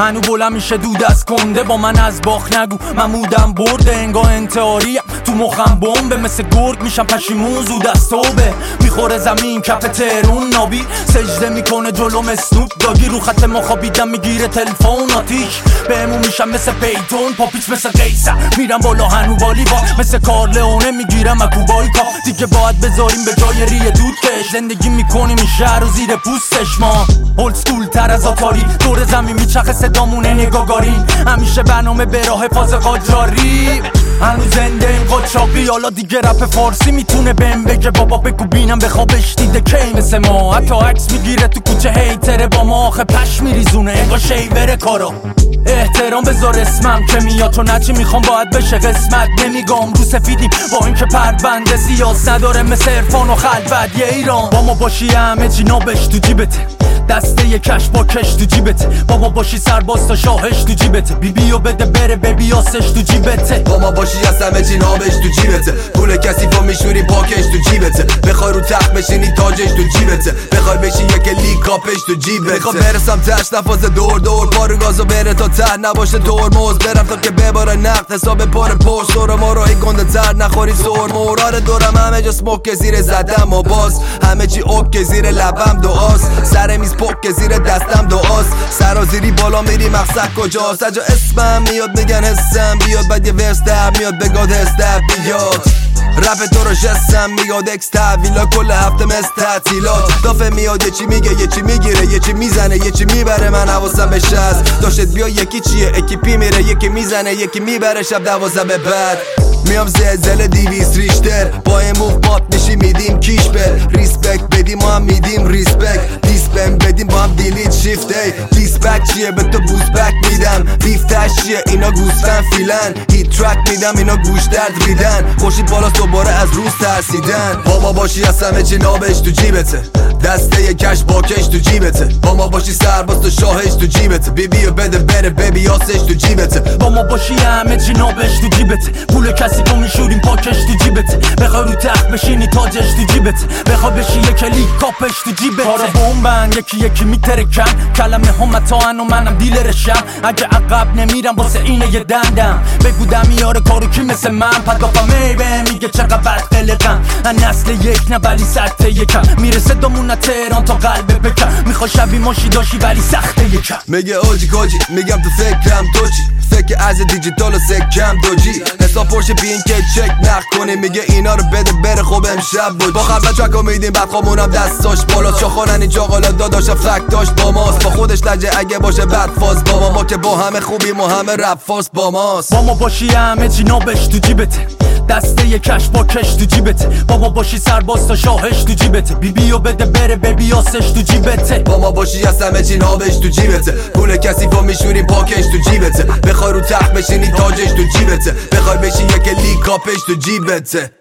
هنو بلند میشه دود از کنده با من از باخ نگو من مودم برده انگاه انتحاریم تو مخم بمبه مثل گرگ میشم پشیمون زود از توبه میخوره زمین کف تهرون نابی سجده میکنه جلوم اسنوپ داگی رو خط مخابیدم میگیره تلفن آتیش بهمون میشم مثل پیتون پاپیچ مثل قیصر میرم بالا هنو والیبال مثل کارلئونه میگیرم اکوبایکا دیگه باید بذاریم به جای ریه دود کش زندگی میکنیم این شهر و زیر پوستش ما اولد سکول تر از آتاری دور زمین میچخه صدامونه نگاگارین همیشه برنامه به راه حفاظ قاجاری هنوز زنده این قاچاقی حالا دیگه رپ فارسی میتونه بهم بگه بابا بگو بینم به خوابش دیده کی مثل ما حتی عکس میگیره تو کوچه هیتره با ما آخه پش میریزونه انگار شیوره کارا احترام بذار اسمم که میاد تو نچی میخوام باید بشه قسمت نمیگم رو سفیدیم با اینکه پرونده سیاس نداره مثل عرفان و خلوت یه ایران با ما باشی همه چی نابش تو جیبته دسته یه کش با کش تو جیبته با ما باشی سرباز تا شاهش تو جیبته بیبیو بده بره ببی آسش تو جیبته با ما باشی از همه چی نابش تو جیبته پول کثیفو میشوری پاکش تو جیبته بخوای رو تخت بشینی تاجش تو جیبته بخوای بشی یک لیگ کاپش تو جیبته میخوام برسم تش نفاز دور دور پارو گازو بره تا ته نباشه ترمز برم تا که بباره نقد حساب پر پشت دور ما راهی گنده تر نخوری سر مورار دورم همه جا سموک زیر زدم و باز همه چی اوک زیر لبم دعاست سر میز پک زیر دستم دعاست سرازیری بالا میری مقصد کجاست اجا اسمم میاد میگن حسم بیاد بعد یه ورس در میاد بگاد هست در بیاد رپ تو رو جسم میاد اکس تحویلا کل هفته مثل تعطیلات دافه میاد یه چی میگه یه چی میگیره یه چی میزنه یه چی میبره من حواسم بهش هست داشت بیا یکی چیه اکیپی میره یکی میزنه یکی میبره شب 12 به بعد میام زلزله 200 ریشتر با این موف بات میشی میدیم کیش بر ریسپکت بدیم ما هم میدیم ریسپکت دیسپن بدیم با هم دیلیت شیفت ای دیسپک چیه به تو بوزبک میدم بیفتش چیه اینا گوستن فیلن هیت ترک میدم اینا گوش درد ریدن خوشید بالا دوباره از روز ترسیدن با ما باشی از همه چی نابش تو جیبته دسته یه کش با کش تو جیبته با ما باشی سرباز تو شاهش تو جیبته بیبیو بده بره ببی آسش تو جیبته با ما باشی همه چی نابش تو جیبته پول کسی تو میشوریم پاکش تو جیبته بخوای رو تخت بشینی تاجش تو جیبته بخوای بشی یک کلیک کاپش تو جیبته کارا بمبن یکی یکی میترکن کلمه هم متاعن و منم دیلرشم اگه عقب نمیرم واسه اینه یه دندم بگو دمیاره کارو کی مثل من پدافم میبه میگه چقدر بد قلقم نسل یک نه ولی سطح یکم میرسه دامون تهران تا قلب بکن میخوای شبی ماشی داشی ولی سخته یکم میگه اوجی کاجی میگم تو فکرم تو چی فکر از دیجیتال و سکم دوجی حساب پرشه بین که چک نخ کنی میگه اینا رو بده بره خوب امشب بود با خربت چکا میدیم بعد خامونم دستاش بالا چاخانن اینجا قالا داداش فک داشت با ماست با خودش لجه اگه باشه بد فاز با ما که با همه خوبیم و همه رپ فاز با ماست با ما باشی همه چی نابش تو جیبته دسته یه کش با کش تو جیبته با ما باشی سرباز تا شاهش تو جیبته بیبیو بده بره ببی آسش تو جیبته با ما باشی از همه چی نابش تو جیبته پول کثیفو میشوری پاکش تو جیبته بخوای رو تخت بشینی تاجش تو جیبته بخوای بشی یک لیگ کاپش تو جیبته